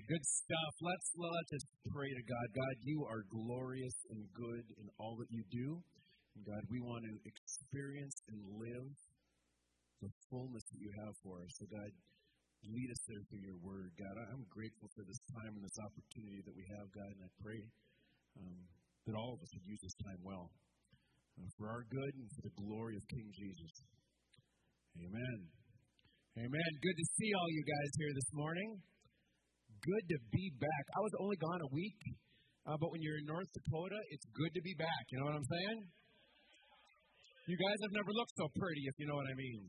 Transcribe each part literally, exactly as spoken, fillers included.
Good stuff. Let's let's just pray to God. God, you are glorious and good in all that you do. And God, we want to experience and live the fullness that you have for us. So God, lead us there through your word. God, I'm grateful for this time and this opportunity that we have, God, and I pray um, that all of us would use this time well uh, for our good and for the glory of King Jesus. Amen. Amen. Good to see all you guys here this morning. Good to be back. I was only gone a week, uh, but when you're in North Dakota, it's good to be back. You know what I'm saying? You guys have never looked so pretty, if you know what I mean.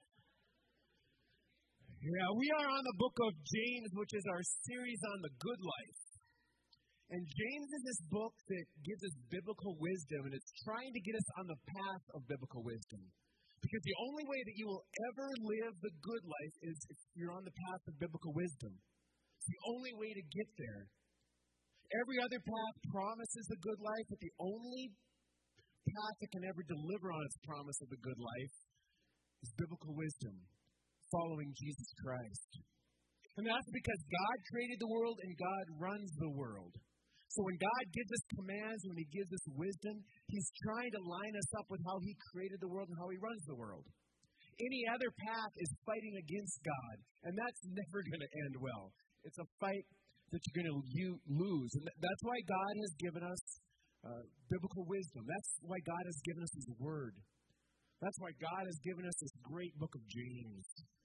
Yeah, we are on the book of James, which is our series on the good life. And James is this book that gives us biblical wisdom, and it's trying to get us on the path of biblical wisdom. Because the only way that you will ever live the good life is if you're on the path of biblical wisdom. It's the only way to get there. Every other path promises a good life, but the only path that can ever deliver on its promise of the good life is biblical wisdom, following Jesus Christ. And that's because God created the world and God runs the world. So when God gives us commands, when He gives us wisdom, He's trying to line us up with how He created the world and how He runs the world. Any other path is fighting against God, and that's never going to end well. It's a fight that you're going to lose. And that's why God has given us uh, biblical wisdom. That's why God has given us His Word. That's why God has given us this great book of James.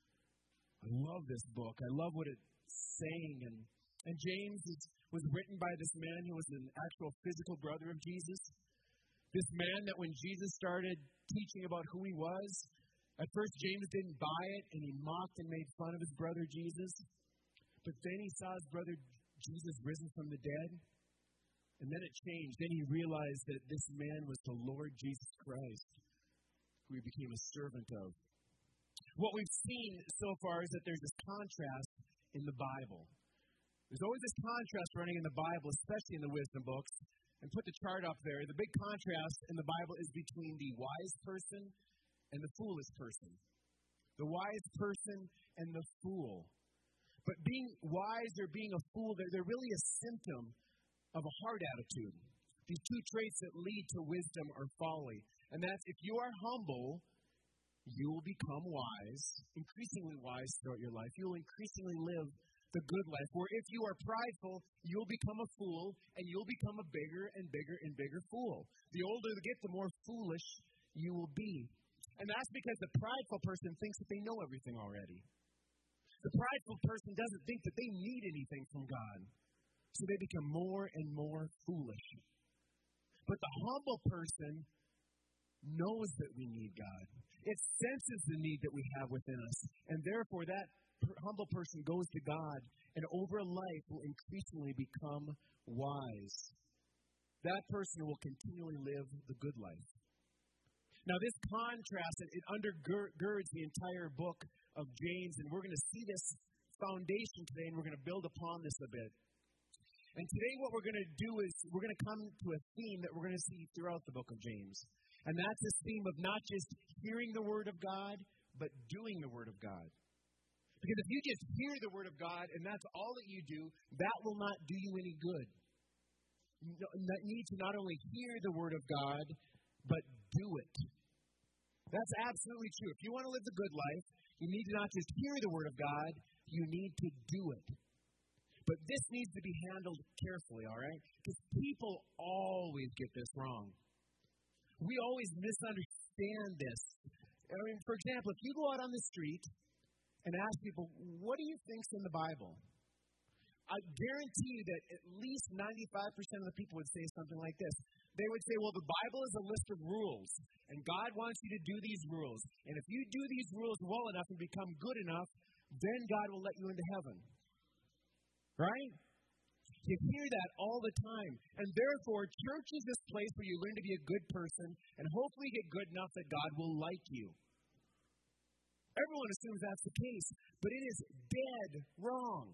I love this book. I love what it's saying. And, and James is, was written by this man who was an actual physical brother of Jesus. This man that when Jesus started teaching about who He was, at first James didn't buy it, and he mocked and made fun of his brother Jesus. But then he saw his brother Jesus risen from the dead, and then it changed. Then he realized that this man was the Lord Jesus Christ, who he became a servant of. What we've seen so far is that there's this contrast in the Bible. There's always this contrast running in the Bible, especially in the wisdom books. And put the chart up there. The big contrast in the Bible is between the wise person and the foolish person. The wise person and the fool. But being wise or being a fool, they're, they're really a symptom of a heart attitude. These two traits that lead to wisdom or folly. And that's if you are humble, you will become wise, increasingly wise throughout your life. You will increasingly live the good life. Where if you are prideful, you'll become a fool, and you'll become a bigger and bigger and bigger fool. The older you get, the more foolish you will be. And that's because the prideful person thinks that they know everything already. The prideful person doesn't think that they need anything from God. So they become more and more foolish. But the humble person knows that we need God. It senses the need that we have within us. And therefore, that per- humble person goes to God and over life will increasingly become wise. That person will continually live the good life. Now, this contrast, it undergirds the entire book of James, and we're going to see this foundation today, and we're going to build upon this a bit. And today what we're going to do is we're going to come to a theme that we're going to see throughout the book of James. And that's this theme of not just hearing the Word of God, but doing the Word of God. Because if you just hear the Word of God, and that's all that you do, that will not do you any good. You need to not only hear the Word of God, but do it. That's absolutely true. If you want to live the good life, you need to not just hear the Word of God, you need to do it. But this needs to be handled carefully, all right? Because people always get this wrong. We always misunderstand this. I mean, for example, if you go out on the street and ask people, what do you think's in the Bible? I guarantee you that at least ninety-five percent of the people would say something like this. They would say, well, the Bible is a list of rules, and God wants you to do these rules. And if you do these rules well enough and become good enough, then God will let you into heaven. Right? You hear that all the time. And therefore, church is this place where you learn to be a good person and hopefully get good enough that God will like you. Everyone assumes that's the case, but it is dead wrong.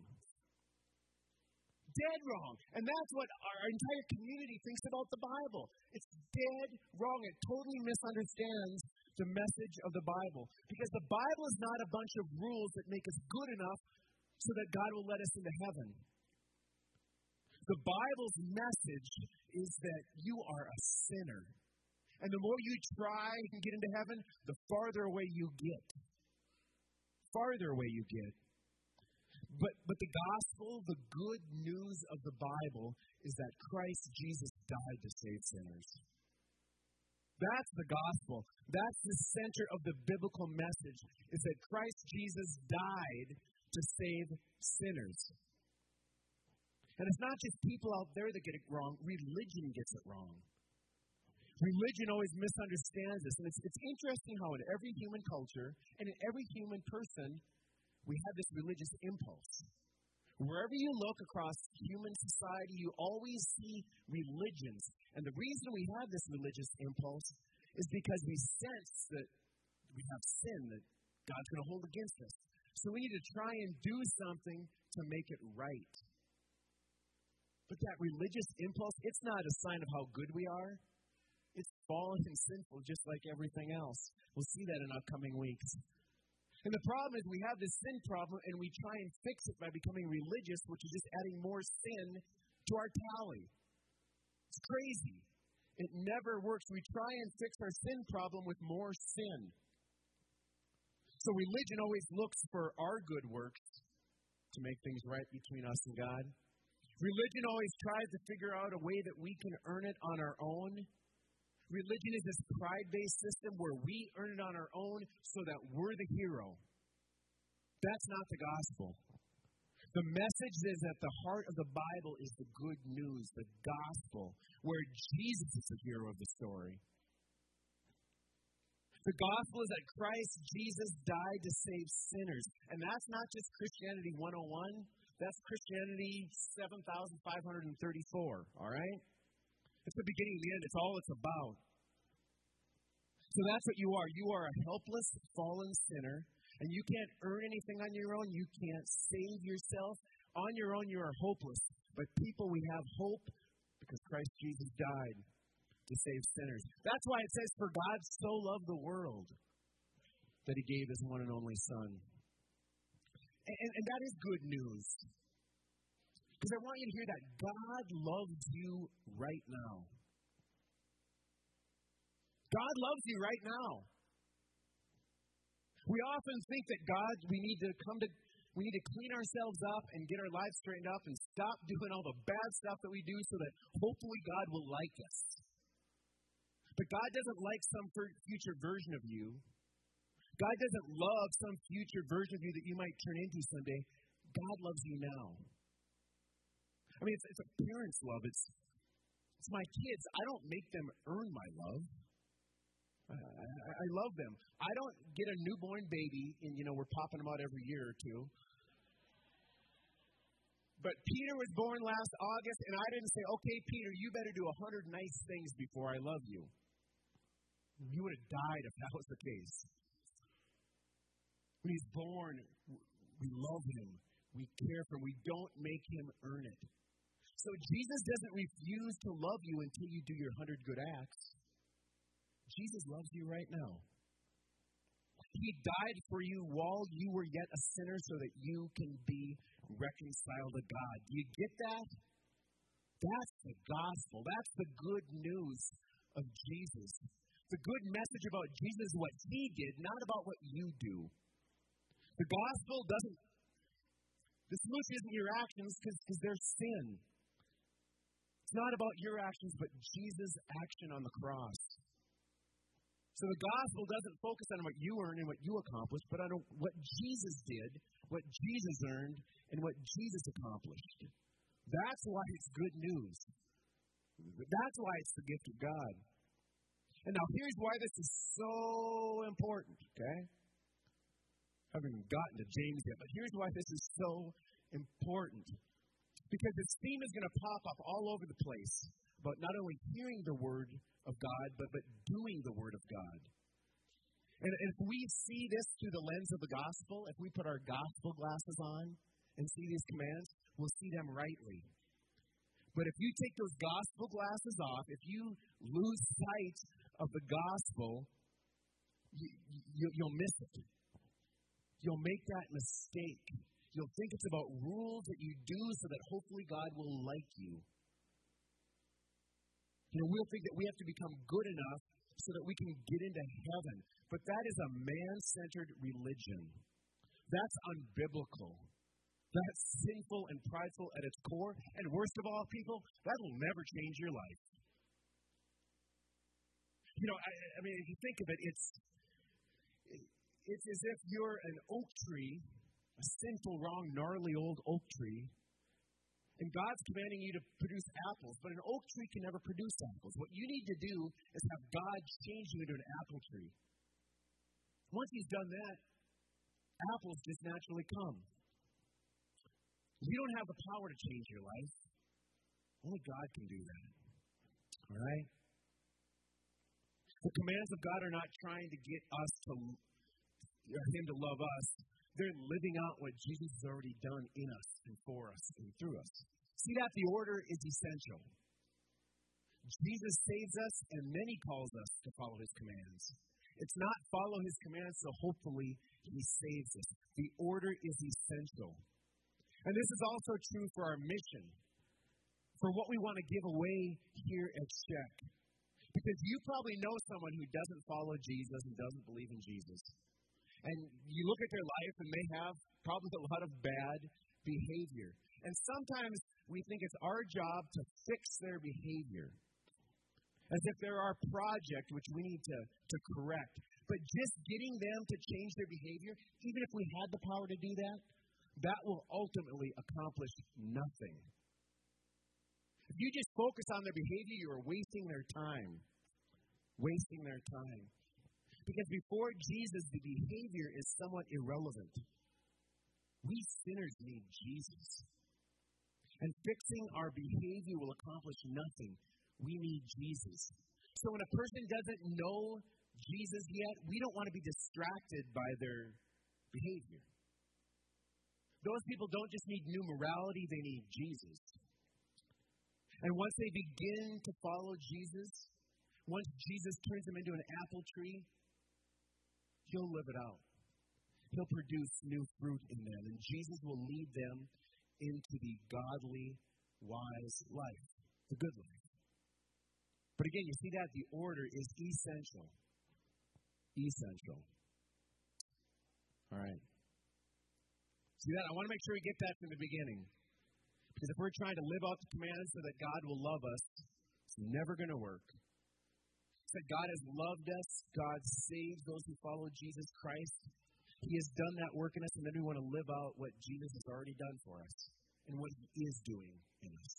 Dead wrong. And that's what our entire community thinks about the Bible. It's dead wrong. It totally misunderstands the message of the Bible. Because the Bible is not a bunch of rules that make us good enough so that God will let us into heaven. The Bible's message is that you are a sinner. And the more you try and get into heaven, the farther away you get. Farther away you get. But, but the gospel, the good news of the Bible, is that Christ Jesus died to save sinners. That's the gospel. That's the center of the biblical message, is that Christ Jesus died to save sinners. And it's not just people out there that get it wrong. Religion gets it wrong. Religion always misunderstands this. And it's, it's interesting how in every human culture and in every human person, we have this religious impulse. Wherever you look across human society, you always see religions. And the reason we have this religious impulse is because we sense that we have sin that God's going to hold against us. So we need to try and do something to make it right. But that religious impulse, it's not a sign of how good we are. It's fallen and sinful just like everything else. We'll see that in upcoming weeks. And the problem is we have this sin problem and we try and fix it by becoming religious, which is just adding more sin to our tally. It's crazy. It never works. We try and fix our sin problem with more sin. So religion always looks for our good works to make things right between us and God. Religion always tries to figure out a way that we can earn it on our own. Religion is this pride-based system where we earn it on our own so that we're the hero. That's not the gospel. The message is at the heart of the Bible is the good news, the gospel, where Jesus is the hero of the story. The gospel is that Christ Jesus died to save sinners. And that's not just Christianity one oh one. That's Christianity seven thousand five hundred thirty-four, all right? It's the beginning and the end. It's all it's about. So that's what you are. You are a helpless, fallen sinner, and you can't earn anything on your own. You can't save yourself. On your own, you are hopeless. But people, we have hope because Christ Jesus died to save sinners. That's why it says, for God so loved the world that he gave his one and only Son. And, and, and that is good news. Because I want you to hear that God loves you right now. God loves you right now. We often think that God, we need to come to, we need to clean ourselves up and get our lives straightened up and stop doing all the bad stuff that we do so that hopefully God will like us. But God doesn't like some future version of you. God doesn't love some future version of you that you might turn into someday. God loves you now. I mean, it's, it's a parent's love. It's, it's my kids. I don't make them earn my love. I, I, I love them. I don't get a newborn baby and, you know, we're popping them out every year or two. But Peter was born last August, and I didn't say, okay, Peter, you better do a hundred nice things before I love you. You would have died if that was the case. When he's born, we love him. We care for him. We don't make him earn it. So Jesus doesn't refuse to love you until you do your hundred good acts. Jesus loves you right now. He died for you while you were yet a sinner so that you can be reconciled to God. Do you get that? That's the gospel. That's the good news of Jesus. The good message about Jesus is what he did, not about what you do. The gospel doesn't, the solution isn't your actions because they're sin. It's not about your actions, but Jesus' action on the cross. So the gospel doesn't focus on what you earn and what you accomplish, but on what Jesus did, what Jesus earned, and what Jesus accomplished. That's why it's good news. That's why it's the gift of God. And now here's why this is so important, okay? I haven't even gotten to James yet, but here's why this is so important. Because this theme is going to pop up all over the place about not only hearing the word of God, but, but doing the word of God. And if we see this through the lens of the gospel, if we put our gospel glasses on and see these commands, we'll see them rightly. But if you take those gospel glasses off, if you lose sight of the gospel, you, you, you'll miss it. You'll make that mistake. You'll think it's about rules that you do so that hopefully God will like you. You know, we'll think that we have to become good enough so that we can get into heaven. But that is a man-centered religion. That's unbiblical. That's sinful and prideful at its core. And worst of all, people, that will never change your life. You know, I, I mean, if you think of it, it's, it's as if you're an oak tree, a sinful, wrong, gnarly old oak tree, and God's commanding you to produce apples, but an oak tree can never produce apples. What you need to do is have God change you into an apple tree. Once He's done that, apples just naturally come. You don't have the power to change your life. Only God can do that. All right? The commands of God are not trying to get us to, or Him to love us. They're living out what Jesus has already done in us and for us and through us. See that? The order is essential. Jesus saves us, and then He calls us to follow His commands. It's not follow His commands, so hopefully He saves us. The order is essential. And this is also true for our mission, for what we want to give away here at Sheck. Because you probably know someone who doesn't follow Jesus and doesn't believe in Jesus. And you look at their life and they have probably a lot of bad behavior. And sometimes we think it's our job to fix their behavior. As if they're our project, which we need to, to correct. But just getting them to change their behavior, even if we had the power to do that, that will ultimately accomplish nothing. If you just focus on their behavior, you are wasting their time. Wasting their time. Because before Jesus, the behavior is somewhat irrelevant. We sinners need Jesus. And fixing our behavior will accomplish nothing. We need Jesus. So when a person doesn't know Jesus yet, we don't want to be distracted by their behavior. Those people don't just need new morality, they need Jesus. And once they begin to follow Jesus, once Jesus turns them into an apple tree, He'll live it out. He'll produce new fruit in them, and Jesus will lead them into the godly, wise life, the good life. But again, you see that the order is essential. Essential. All right. See that? I want to make sure we get that from the beginning. Because if we're trying to live out the commands so that God will love us, it's never going to work. It's that God has loved us. God saves those who follow Jesus Christ. He has done that work in us, and then we want to live out what Jesus has already done for us and what He is doing in us.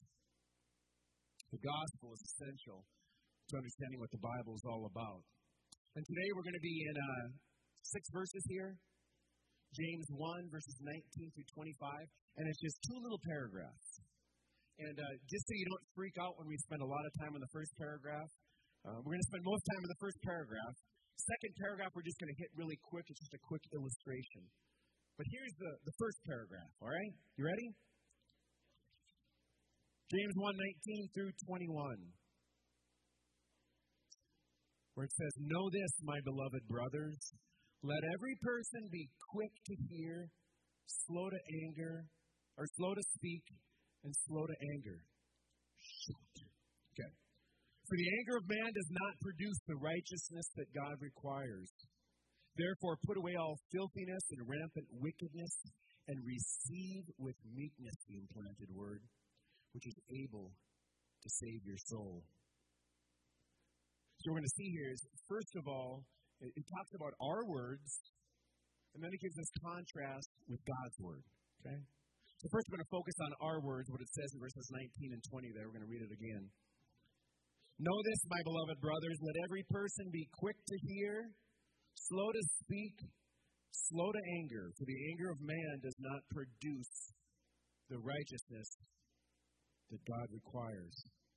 The gospel is essential to understanding what the Bible is all about. And today we're going to be in uh, six verses here. James one, verses nineteen through twenty-five, and it's just two little paragraphs. And uh, just so you don't freak out when we spend a lot of time on the first paragraph, uh, we're going to spend most time on the first paragraph. Second paragraph, we're just going to hit really quick. It's just a quick illustration. But here's the, the first paragraph, all right? You ready? James one, nineteen through twenty-one, where it says, "Know this, my beloved brothers, let every person be quick to hear, slow to anger, or slow to speak, and slow to anger." Shoot. Okay. "For the anger of man does not produce the righteousness that God requires. Therefore, put away all filthiness and rampant wickedness, and receive with meekness the implanted word, which is able to save your soul." So what we're going to see here is, first of all, it talks about our words, and then it gives us contrast with God's word. Okay? So first we're going to focus on our words, what it says in verses nineteen and twenty there. We're going to read it again. "Know this, my beloved brothers, let every person be quick to hear, slow to speak, slow to anger, for the anger of man does not produce the righteousness that God requires."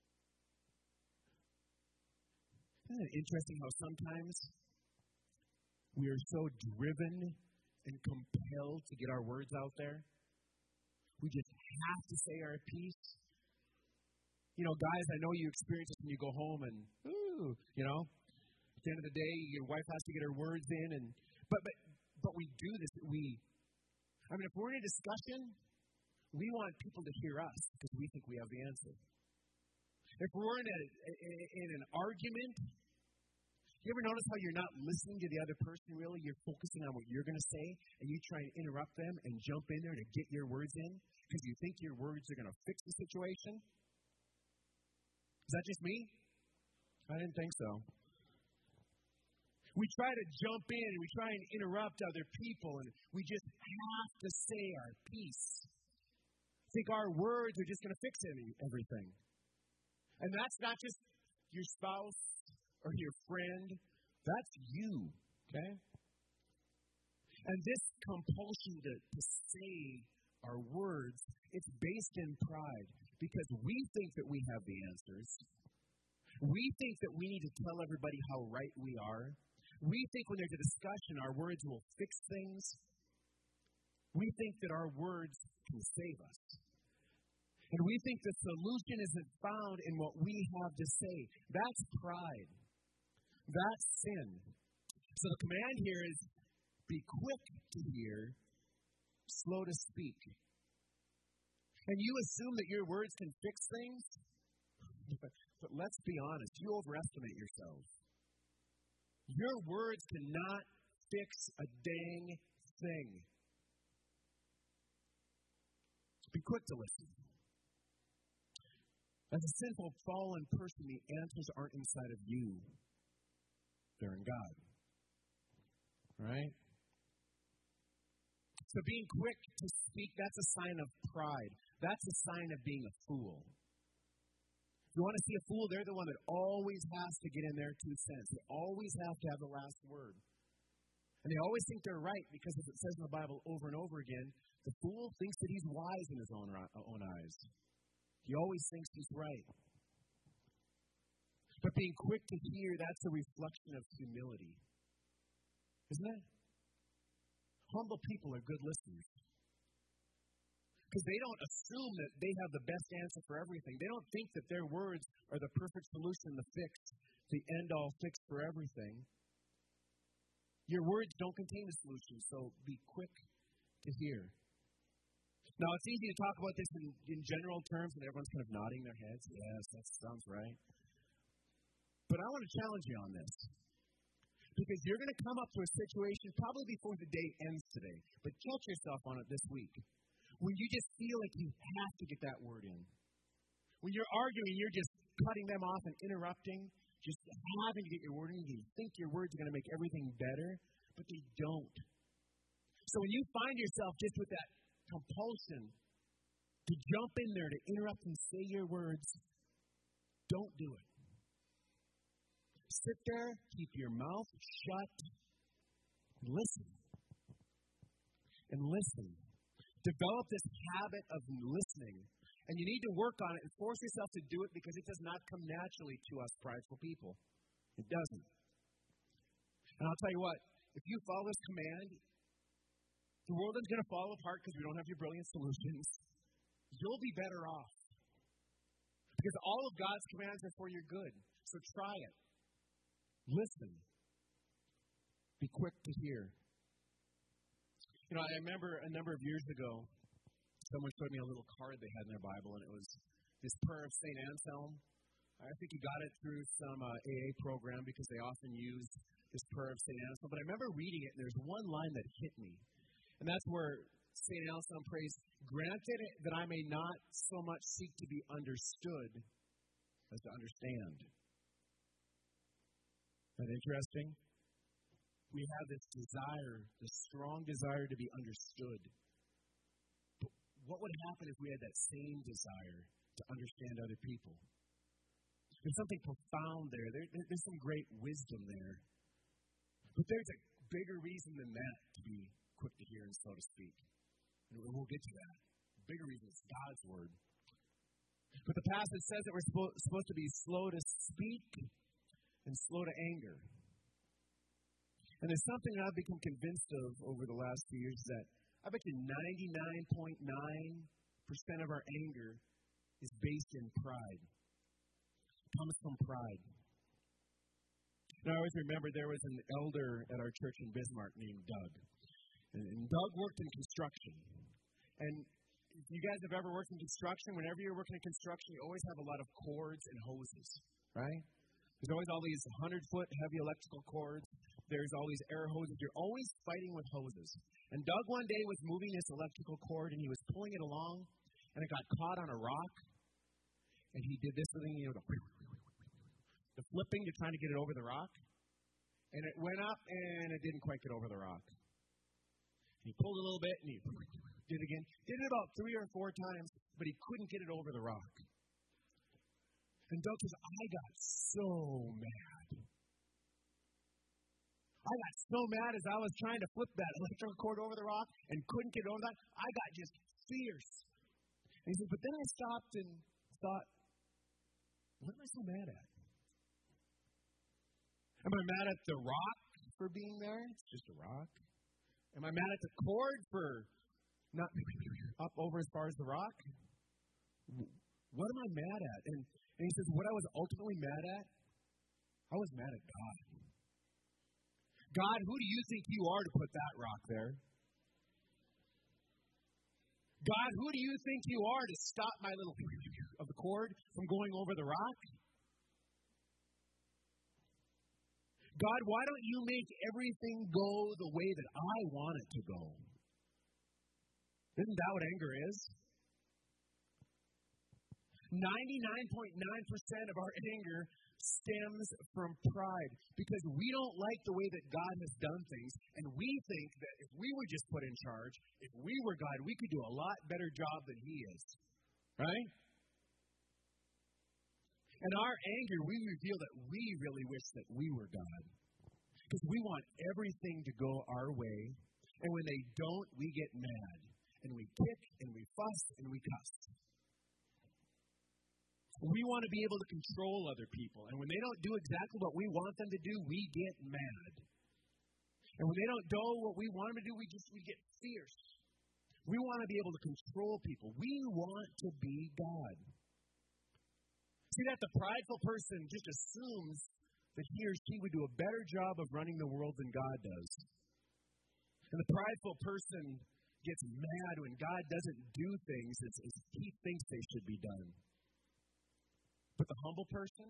Isn't it interesting how sometimes we are so driven and compelled to get our words out there? We just have to say our piece. You know, guys, I know you experience this when you go home and, ooh, you know, at the end of the day, your wife has to get her words in. and But but, but we do this. We I mean, if we're in a discussion, we want people to hear us because we think we have the answer. If we're in, a, in an argument, you ever notice how you're not listening to the other person really? You're focusing on what you're going to say, and you try and interrupt them and jump in there to get your words in because you think your words are going to fix the situation? Is that just me? I didn't think so. We try to jump in and we try and interrupt other people, and we just have to say our piece. Think our words are just going to fix any, everything. And that's not just your spouse or your friend. That's you, okay? And this compulsion to, to say our words, it's based in pride because we think that we have the answers. We think that we need to tell everybody how right we are. We think when there's a discussion, our words will fix things. We think that our words can save us. And we think the solution isn't found in what we have to say. That's pride. That's sin. So the command here is be quick to hear, slow to speak. And you assume that your words can fix things? But let's be honest, you overestimate yourself. Your words cannot fix a dang thing. Be quick to listen. As a sinful, fallen person, the answers aren't inside of you. They're in God. Right? So being quick to speak, that's a sign of pride. That's a sign of being a fool. You want to see a fool? They're the one that always has to get in their two cents. They always have to have the last word. And they always think they're right because, as it says in the Bible over and over again, the fool thinks that he's wise in his own, own eyes. He always thinks he's right. But being quick to hear, that's a reflection of humility. Isn't it? Humble people are good listeners. Because they don't assume that they have the best answer for everything. They don't think that their words are the perfect solution, the fix, the end-all fix for everything. Your words don't contain a solution, so be quick to hear. Now, it's easy to talk about this in, in general terms, and everyone's kind of nodding their heads. Yes, that sounds right. But I want to challenge you on this. Because you're going to come up to a situation probably before the day ends today. But catch yourself on it this week. When you just feel like you have to get that word in. When you're arguing, you're just cutting them off and interrupting. Just having to get your word in. You think your words are going to make everything better. But they don't. So when you find yourself just with that compulsion to jump in there, to interrupt and say your words, don't do it. Sit there, keep your mouth shut, and listen. And listen. Develop this habit of listening. And you need to work on it and force yourself to do it because it does not come naturally to us prideful people. It doesn't. And I'll tell you what, if you follow this command, the world is going to fall apart because we don't have your brilliant solutions. You'll be better off. Because all of God's commands are for your good. So try it. Listen. Be quick to hear. You know, I remember a number of years ago, someone showed me a little card they had in their Bible, and it was this prayer of Saint Anselm. I think he got it through some uh, A A program because they often use this prayer of Saint Anselm. But I remember reading it, and there's one line that hit me. And that's where Saint Anselm prays, "Granted that I may not so much seek to be understood as to understand." Isn't that interesting? We have this desire, this strong desire to be understood. But what would happen if we had that same desire to understand other people? There's something profound there. there. There's some great wisdom there. But there's a bigger reason than that to be quick to hear and slow to speak. And we'll get to that. The bigger reason is God's word. But the passage says that we're supposed to be slow to speak and slow to anger. And there's something that I've become convinced of over the last few years is that I bet you ninety-nine point nine percent of our anger is based in pride. It comes from pride. And I always remember there was an elder at our church in Bismarck named Doug. And, and Doug worked in construction. And if you guys have ever worked in construction, whenever you're working in construction, you always have a lot of cords and hoses, right? There's always all these hundred-foot heavy electrical cords. There's all these air hoses. You're always fighting with hoses. And Doug one day was moving this electrical cord, and he was pulling it along, and it got caught on a rock. And he did this thing, you know, the, the flipping to trying to get it over the rock. And it went up, and it didn't quite get over the rock. He pulled a little bit, and he did it again. Did it about three or four times, but he couldn't get it over the rock. And Doug says, I got so mad. I got so mad as I was trying to flip that electrical cord over the rock and couldn't get over that. I got just fierce. And he says, but then I stopped and thought, what am I so mad at? Am I mad at the rock for being there? It's just a rock. Am I mad at the cord for not up over as far as the rock? What am I mad at? And, and he says, what I was ultimately mad at, I was mad at God. God, who do you think you are to put that rock there? God, who do you think you are to stop my little of the cord from going over the rock? God, why don't you make everything go the way that I want it to go? Isn't that what anger is? ninety-nine point nine percent of our anger stems from pride because we don't like the way that God has done things, and we think that if we were just put in charge, if we were God, we could do a lot better job than He is. Right? In our anger, we reveal that we really wish that we were God because we want everything to go our way, and when they don't, we get mad, and we kick, and we fuss, and we cuss. We want to be able to control other people. And when they don't do exactly what we want them to do, we get mad. And when they don't do what we want them to do, we just we get fierce. We want to be able to control people. We want to be God. See that the prideful person just assumes that he or she would do a better job of running the world than God does. And the prideful person gets mad when God doesn't do things as, as he thinks they should be done. But the humble person,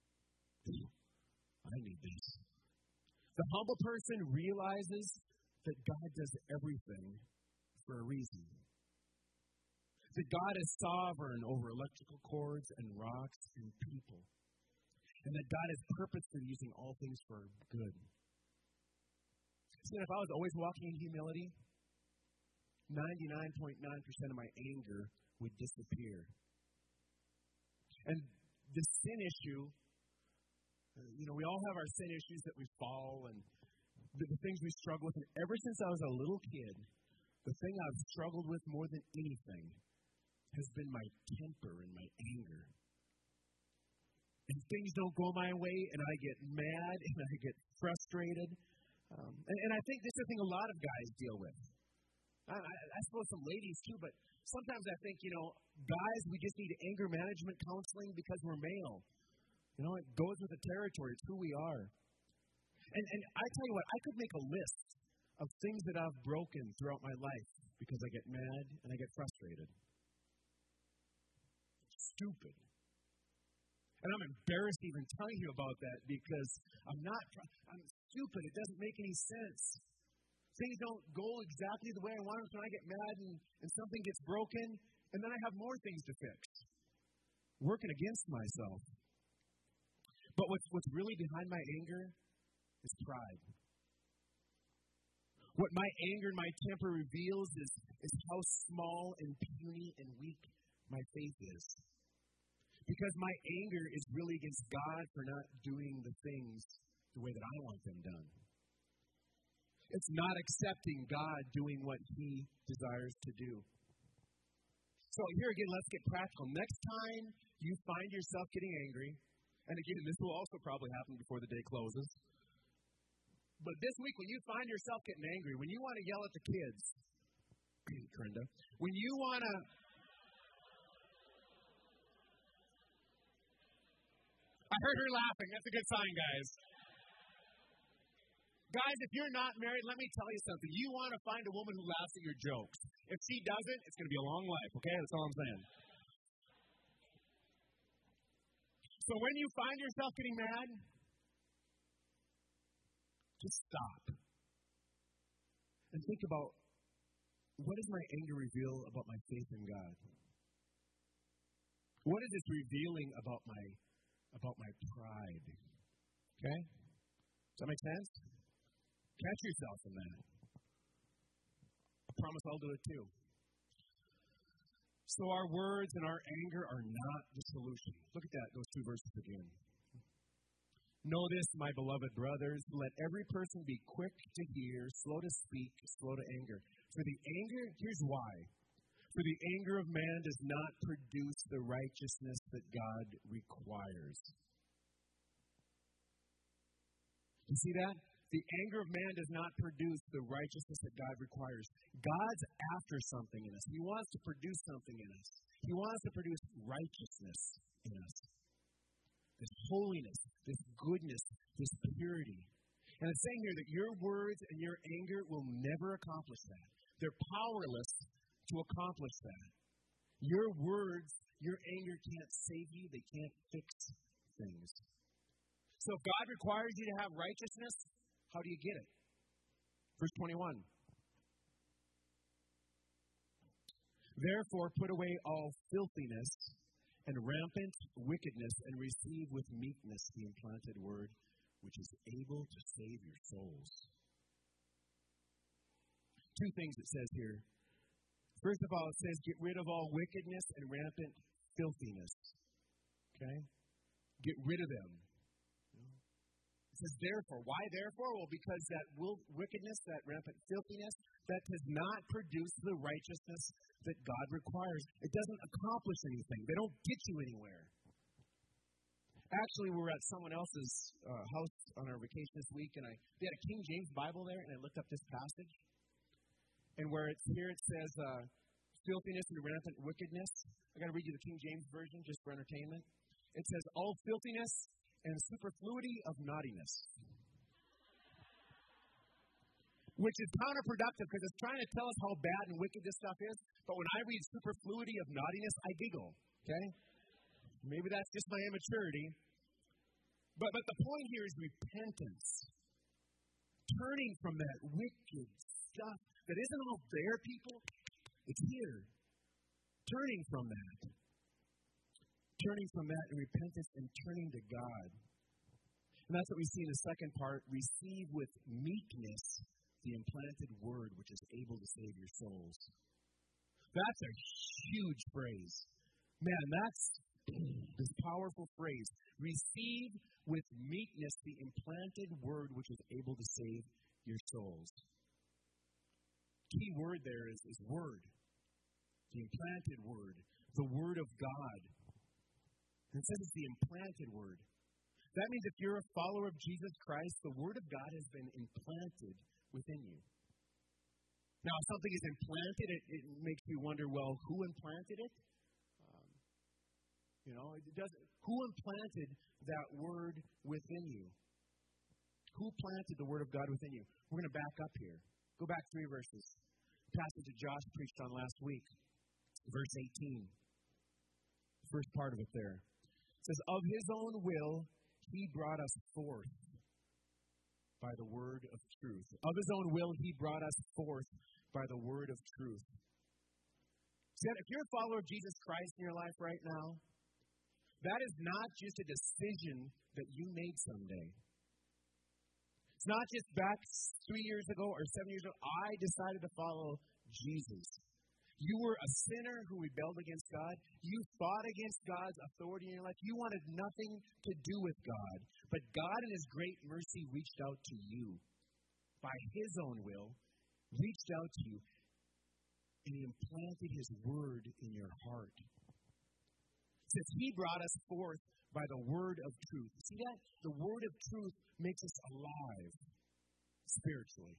I need this. The humble person realizes that God does everything for a reason. That God is sovereign over electrical cords and rocks and people. And that God is purposely using all things for good. See, if I was always walking in humility, ninety-nine point nine percent of my anger would disappear. And the sin issue, you know, we all have our sin issues that we fall and the, the things we struggle with. And ever since I was a little kid, the thing I've struggled with more than anything has been my temper and my anger. And things don't go my way, and I get mad, and I get frustrated. Um, and, and I think this is the thing a lot of guys deal with. I, I, I suppose some ladies too, but sometimes I think, you know, guys, we just need anger management counseling because we're male. You know, it goes with the territory. It's who we are. And, and I tell you what, I could make a list of things that I've broken throughout my life because I get mad and I get frustrated. Stupid. And I'm embarrassed even telling you about that because I'm not, I'm stupid. It doesn't make any sense. Things don't go exactly the way I want them, so I get mad and, and something gets broken, and then I have more things to fix. Working against myself. But what's, what's really behind my anger is pride. What my anger and my temper reveals is, is how small and puny and weak my faith is. Because my anger is really against God for not doing the things the way that I want them done. It's not accepting God doing what He desires to do. So here again, let's get practical. Next time you find yourself getting angry, and again, this will also probably happen before the day closes, but this week when you find yourself getting angry, when you want to yell at the kids, Corinda, when you want to... I heard her laughing. That's a good sign, guys. Guys, if you're not married, let me tell you something. You want to find a woman who laughs at your jokes. If she doesn't, it's going to be a long life, okay? That's all I'm saying. So when you find yourself getting mad, just stop. And think about, what does my anger reveal about my faith in God? What is this revealing about my about my pride? Okay? Does that make sense? Catch yourself in that. I promise I'll do it too. So our words and our anger are not the solution. Look at that, those two verses again. Know this, my beloved brothers, let every person be quick to hear, slow to speak, slow to anger. For the anger, here's why. For the anger of man does not produce the righteousness that God requires. You see that? The anger of man does not produce the righteousness that God requires. God's after something in us. He wants to produce something in us. He wants to produce righteousness in us. This holiness, this goodness, this purity. And it's saying here that your words and your anger will never accomplish that. They're powerless to accomplish that. Your words, your anger can't save you. They can't fix things. So if God requires you to have righteousness, how do you get it? Verse twenty-one. Therefore, put away all filthiness and rampant wickedness and receive with meekness the implanted word, which is able to save your souls. Two things it says here. First of all, it says, get rid of all wickedness and rampant filthiness. Okay? Get rid of them. It says, therefore. Why therefore? Well, because that wickedness, that rampant filthiness, that does not produce the righteousness that God requires. It doesn't accomplish anything. They don't get you anywhere. Actually, we were at someone else's uh, house on our vacation this week, and I they had a King James Bible there, and I looked up this passage. And where it's here it says, uh, filthiness and rampant wickedness. I'm going to read you the King James Version just for entertainment. It says, all filthiness and superfluity of naughtiness. Which is counterproductive because it's trying to tell us how bad and wicked this stuff is. But when I read superfluity of naughtiness, I giggle. Okay? Maybe that's just my immaturity. But, but the point here is repentance. Turning from that wicked stuff that isn't out there, people. It's here. Turning from that. Turning from that in repentance and turning to God. And that's what we see in the second part. Receive with meekness the implanted word which is able to save your souls. That's a huge phrase. Man, that's this powerful phrase. Receive with meekness the implanted word which is able to save your souls. Key word there is, is word. The implanted word. The word of God. And it says it's the implanted word. That means if you're a follower of Jesus Christ, the word of God has been implanted within you. Now, if something is implanted, it, it makes you wonder, well, who implanted it? Um, you know, it doesn't. Who implanted that word within you? Who planted the word of God within you? We're going to back up here. Go back three verses. The passage that Josh preached on last week, verse eighteen. The first part of it there. It says, of his own will, he brought us forth by the word of truth. Of his own will, he brought us forth by the word of truth. See, if you're a follower of Jesus Christ in your life right now, that is not just a decision that you made someday. It's not just back three years ago or seven years ago, I decided to follow Jesus. You were a sinner who rebelled against God. You fought against God's authority in your life. You wanted nothing to do with God. But God in his great mercy reached out to you by his own will, reached out to you, and he implanted his word in your heart. Since he brought us forth by the word of truth. See that? The word of truth makes us alive spiritually.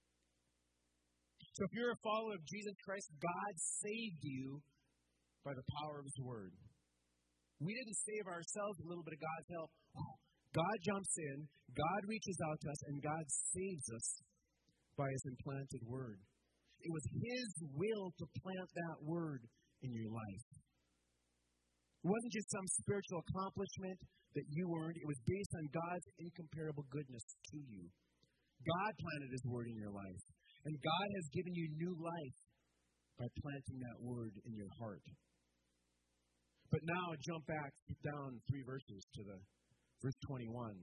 So if you're a follower of Jesus Christ, God saved you by the power of his word. We didn't save ourselves with a little bit of God's help. Oh, God jumps in, God reaches out to us, and God saves us by His implanted word. It was His will to plant that word in your life. It wasn't just some spiritual accomplishment that you earned. It was based on God's incomparable goodness to you. God planted His word in your life. And God has given you new life by planting that word in your heart. But now jump back down three verses to the verse twenty-one,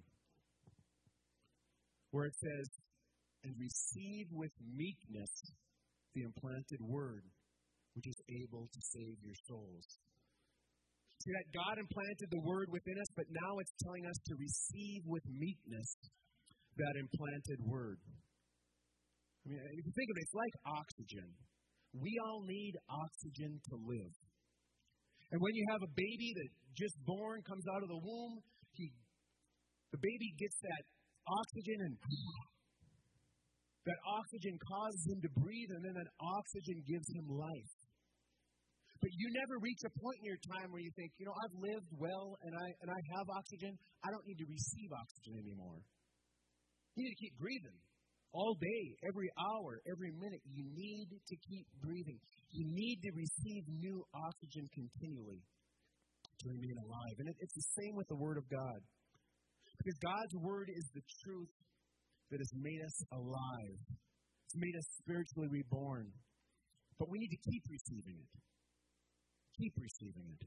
where it says, "And receive with meekness the implanted word, which is able to save your souls." See that God implanted the word within us, but now it's telling us to receive with meekness that implanted word. I mean, if you think of it, it's like oxygen. We all need oxygen to live. And when you have a baby that just born, comes out of the womb, he, the baby gets that oxygen, and that oxygen causes him to breathe, and then that oxygen gives him life. But you never reach a point in your time where you think, you know, I've lived well and I and I have oxygen. I don't need to receive oxygen anymore. You need to keep breathing all day, every hour, every minute. You need to keep breathing. You need to receive new oxygen continually to remain alive. And it, it's the same with the Word of God. Because God's Word is the truth that has made us alive. It's made us spiritually reborn. But we need to keep receiving it. Keep receiving it.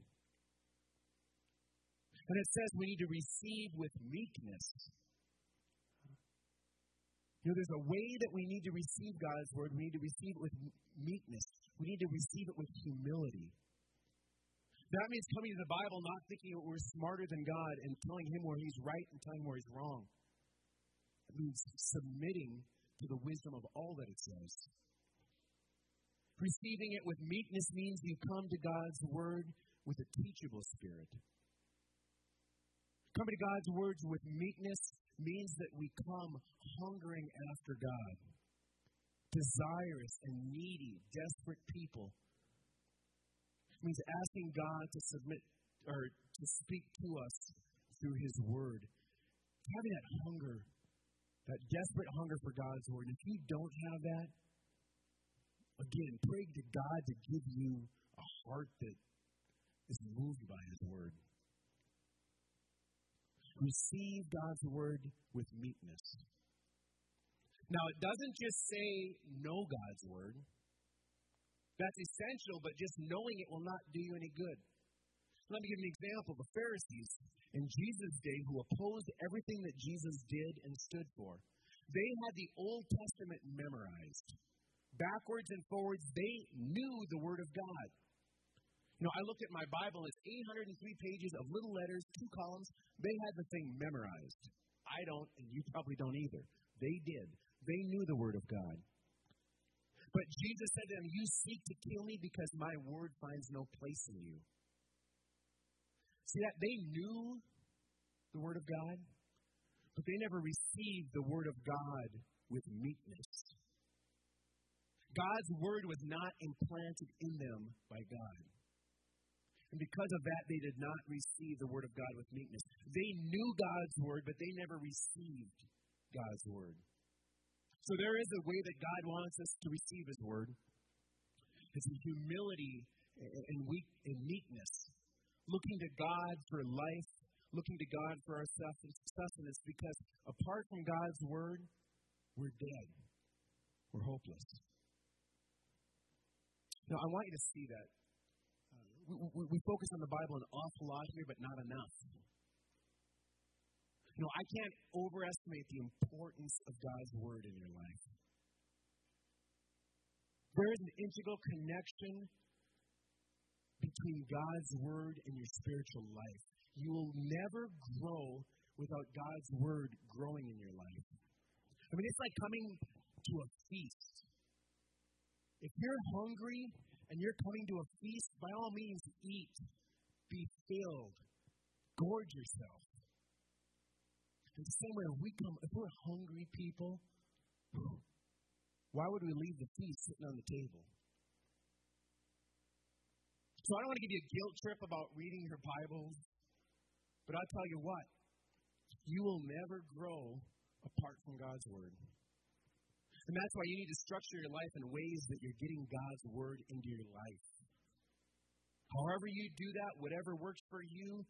And it says we need to receive with meekness. You know, there's a way that we need to receive God's word. We need to receive it with meekness. We need to receive it with humility. That means coming to the Bible not thinking that we're smarter than God and telling Him where He's right and telling Him where He's wrong. It means submitting to the wisdom of all that it says. Receiving it with meekness means you come to God's word with a teachable spirit. Coming to God's words with meekness means that we come hungering after God, desirous and needy, desperate people. It means asking God to submit or to speak to us through His word. Having that hunger, that desperate hunger for God's word. And if you don't have that, again, pray to God to give you a heart that is moved by His word. Receive God's word with meekness. Now, it doesn't just say know God's word. That's essential, but just knowing it will not do you any good. Let me give you an example. The Pharisees in Jesus' day, who opposed everything that Jesus did and stood for, they had the Old Testament memorized. Backwards and forwards, they knew the Word of God. You know, I looked at my Bible. It's eight hundred three pages of little letters, two columns. They had the thing memorized. I don't, and you probably don't either. They did. They knew the Word of God. But Jesus said to them, "You seek to kill me because my word finds no place in you." See that? They knew the Word of God, but they never received the Word of God with meekness. God's word was not implanted in them by God. And because of that, they did not receive the word of God with meekness. They knew God's word, but they never received God's word. So there is a way that God wants us to receive His word. It's in humility and weak and meekness. Looking to God for life, looking to God for our sustenance, because apart from God's word, we're dead. We're hopeless. Now, I want you to see that. Uh, we, we, we focus on the Bible an awful lot here, but not enough. You know, I can't overestimate the importance of God's word in your life. There is an integral connection between God's word and your spiritual life. You will never grow without God's word growing in your life. I mean, it's like coming to a feast. If you're hungry and you're coming to a feast, by all means, eat, be filled, gorge yourself. In the same way, if we come, if we're hungry people, why would we leave the feast sitting on the table? So I don't want to give you a guilt trip about reading your Bibles, but I'll tell you what, You will never grow apart from God's Word. And that's why you need to structure your life in ways that you're getting God's Word into your life. However you do that, whatever works for you,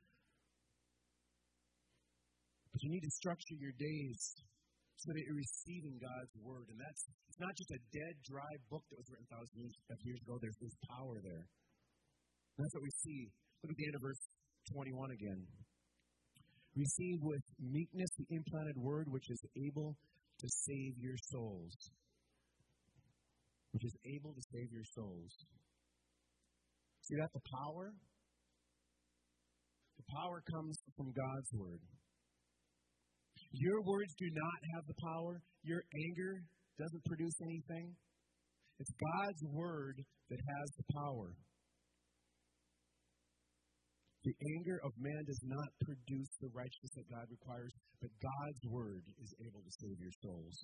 but you need to structure your days so that you're receiving God's Word. And that's it's not just a dead, dry book that was written thousands of years ago. There's, there's power there. And that's what we see. Look at the end of verse twenty-one again. Receive with meekness the implanted Word, which is able to save your souls. Which is able to save your souls. See that? The power? The power comes from God's Word. Your words do not have the power. Your anger doesn't produce anything. It's God's Word that has the power. The anger of man does not produce the righteousness that God requires, but God's Word is able to save your souls.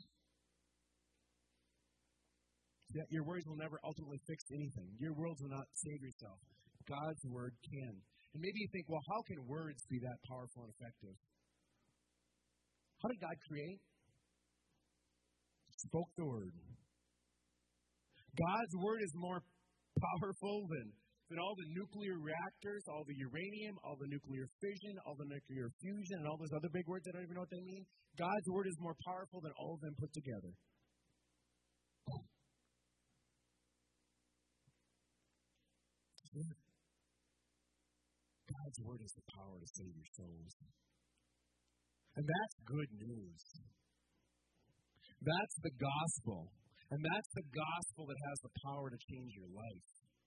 Yet your words will never ultimately fix anything. Your words will not save yourself. God's Word can. And maybe you think, well, how can words be that powerful and effective? How did God create? Spoke the Word. God's Word is more powerful than, than all the nuclear reactors, all the uranium, all the nuclear fission, all the nuclear fusion, and all those other big words I don't even know what they mean. God's Word is more powerful than all of them put together. God's Word has the power to save your souls. And that's good news. That's the gospel. And that's the gospel that has the power to change your life.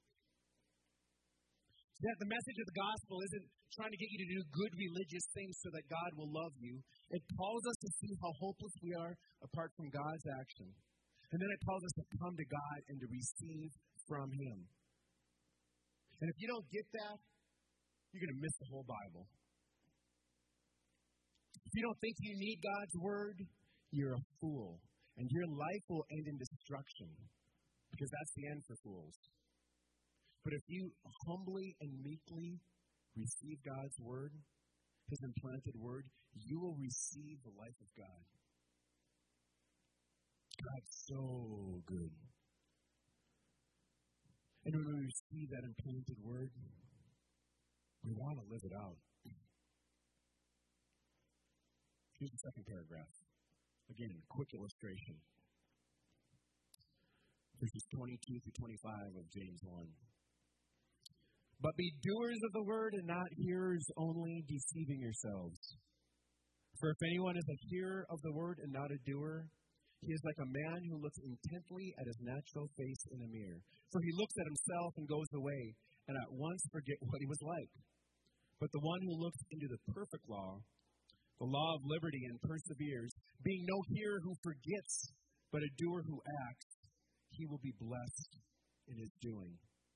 That the message of the gospel isn't trying to get you to do good religious things so that God will love you. It calls us to see how hopeless we are apart from God's action. And then it calls us to come to God and to receive from Him. And if you don't get that, you're going to miss the whole Bible. If you don't think you need God's Word, you're a fool. And your life will end in destruction. Because that's the end for fools. But if you humbly and meekly receive God's Word, His implanted Word, you will receive the life of God. God's so good. And when we receive that implanted Word, we want to live it out. Here's the second paragraph. Again, quick illustration. Verses twenty-two through twenty-five of James one. But be doers of the word and not hearers only, deceiving yourselves. For if anyone is a hearer of the word and not a doer, he is like a man who looks intently at his natural face in a mirror. For he looks at himself and goes away, and at once forget what he was like. But the one who looks into the perfect law, the law of liberty, and perseveres, being no hearer who forgets, but a doer who acts, he will be blessed in his doing.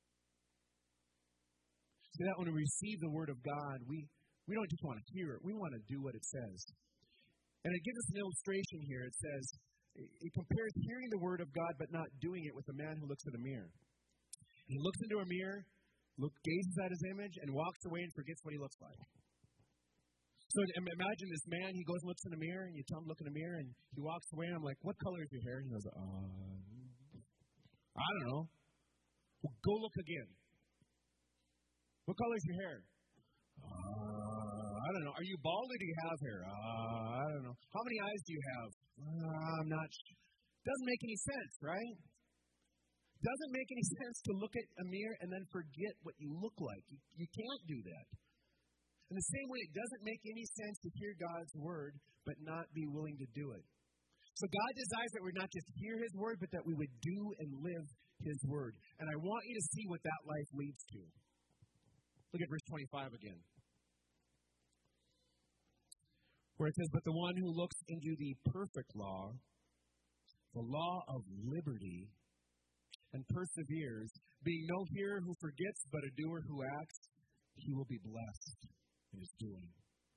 See that when we receive the Word of God, we, we don't just want to hear it, we want to do what it says. And it gives us an illustration here. It says, it compares hearing the Word of God but not doing it with a man who looks at a mirror. He looks into a mirror, look, gazes at his image, and walks away and forgets what he looks like. So imagine this man, he goes and looks in the mirror, and you tell him to look in the mirror, and he walks away, and I'm like, what color is your hair? And he goes, uh, I don't know. Well, go look again. What color is your hair? Uh, I don't know. Are you bald or do you have hair? Uh, I don't know. How many eyes do you have? Uh, I'm not sure. Doesn't make any sense, right? Doesn't make any sense to look at a mirror and then forget what you look like. You, you can't do that. In the same way, it doesn't make any sense to hear God's Word but not be willing to do it. So God desires that we not just hear His Word, but that we would do and live His Word. And I want you to see what that life leads to. Look at verse twenty-five again. Where it says, but the one who looks into the perfect law, the law of liberty, and perseveres, being no hearer who forgets, but a doer who acts, he will be blessed in his doing.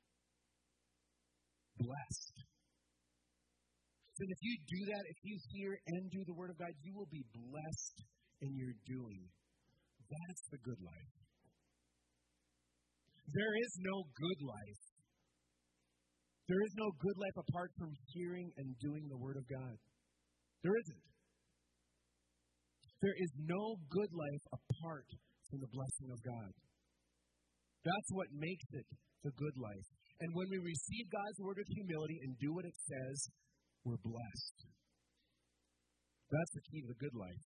Blessed. So if you do that, if you hear and do the Word of God, you will be blessed in your doing. That's the good life. There is no good life. There is no good life apart from hearing and doing the Word of God. There isn't. There is no good life apart from the blessing of God. That's what makes it the good life. And when we receive God's Word with humility and do what it says, we're blessed. That's the key to the good life.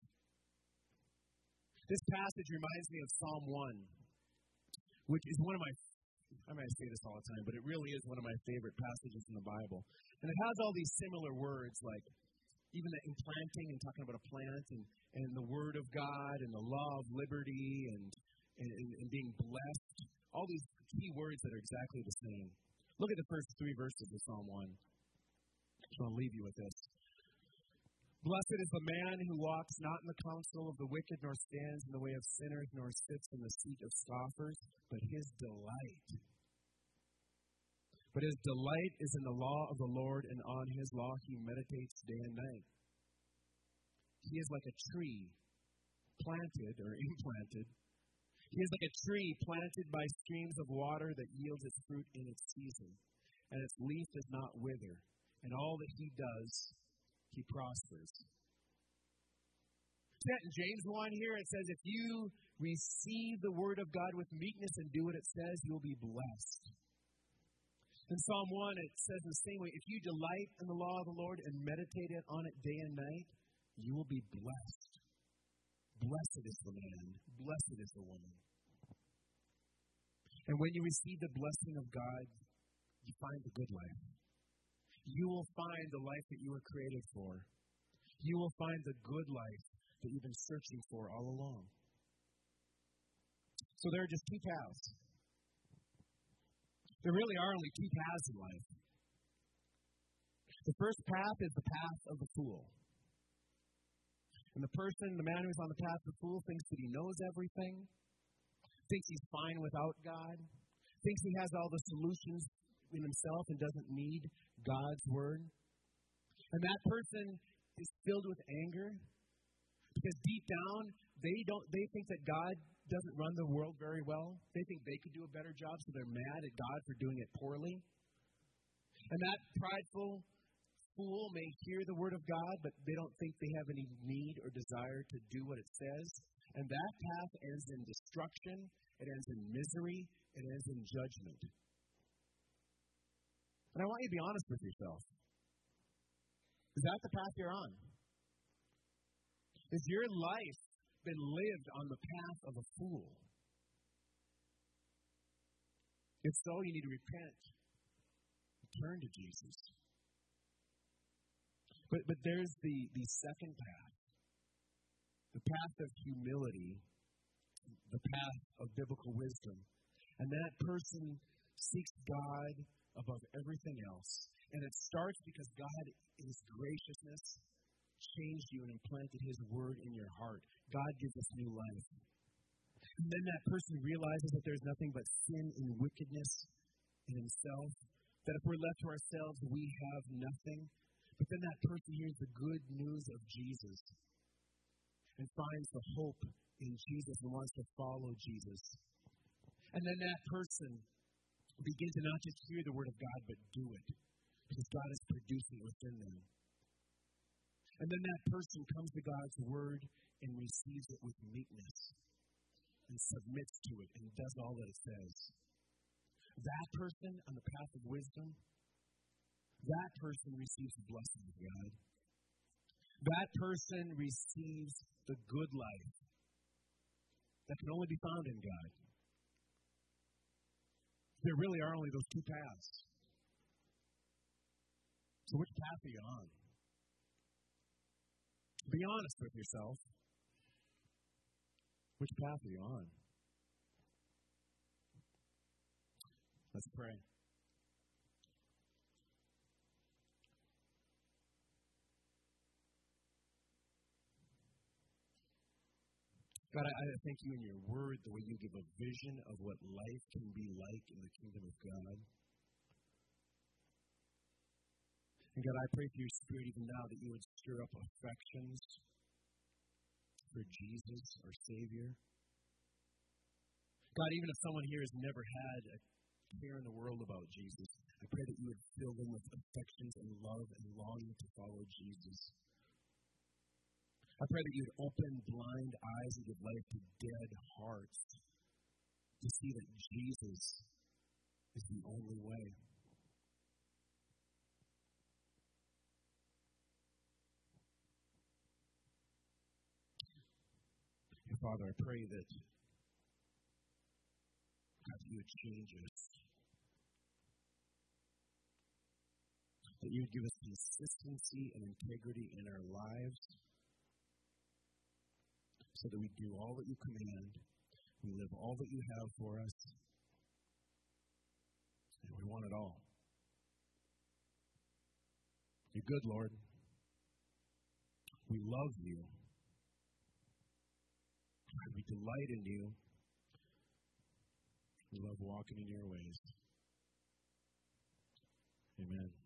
This passage reminds me of Psalm one, which is one of my, I might say this all the time, but it really is one of my favorite passages in the Bible. And it has all these similar words, like even the implanting and talking about a plant, and, and the Word of God, and the law of liberty, and, and, and being blessed. All these key words that are exactly the same. Look at the first three verses of Psalm one. I just want to leave you with this. Blessed is the man who walks not in the counsel of the wicked, nor stands in the way of sinners, nor sits in the seat of scoffers, but his delight. But his delight is in the law of the Lord, and on his law he meditates day and night. He is like a tree planted or implanted. He is like a tree planted by streams of water that yields its fruit in its season, and its leaf does not wither, and all that he does, he prospers. In James one here, it says, if you receive the Word of God with meekness and do what it says, you'll be blessed. In Psalm one, it says in the same way, if you delight in the law of the Lord and meditate on it day and night, you will be blessed. Blessed is the man. Blessed is the woman. And when you receive the blessing of God, you find the good life. You will find the life that you were created for. You will find the good life that you've been searching for all along. So there are just two paths. There really are only two paths in life. The first path is the path of the fool. And the person, the man who's on the path of the fool, thinks that he knows everything, thinks he's fine without God, thinks he has all the solutions in himself and doesn't need God's Word. And that person is filled with anger because deep down they don't they think that God doesn't run the world very well. They think they could do a better job, so they're mad at God for doing it poorly. And that prideful fool may hear the Word of God, but they don't think they have any need or desire to do what it says. And that path ends in destruction, it ends in misery, it ends in judgment. And I want you to be honest with yourself. Is that the path you're on? Has your life been lived on the path of a fool? If so, you need to repent. Turn to Jesus. But but there's the, the second path. The path of humility. The path of biblical wisdom. And that person seeks God above everything else. And it starts because God, in His graciousness, changed you and implanted His Word in your heart. God gives us new life. And then that person realizes that there's nothing but sin and wickedness in himself. That if we're left to ourselves, we have nothing. But then that person hears the good news of Jesus and finds the hope in Jesus and wants to follow Jesus. And then that person begins to not just hear the Word of God, but do it. Because God is producing it within them. And then that person comes to God's Word and receives it with meekness and submits to it and does all that it says. That person on the path of wisdom, that person receives the blessing of God. That person receives the good life that can only be found in God. There really are only those two paths. So which path are you on? Be honest with yourself. Which path are you on? Let's pray. God, I, I thank you in your word, the way you give a vision of what life can be like in the kingdom of God. And God, I pray for your Spirit even now that you would stir up affections for Jesus, our Savior. God, even if someone here has never had a care in the world about Jesus. I pray that you would fill them with affections and love and longing to follow Jesus. I pray that you would open blind eyes and give life to dead hearts to see that Jesus is the only way. And Father, I pray that God, you would change us. That you would give us consistency and integrity in our lives so that we do all that you command, we live all that you have for us, and we want it all. You're good, Lord. We love you. We delight in you. We love walking in your ways. Amen.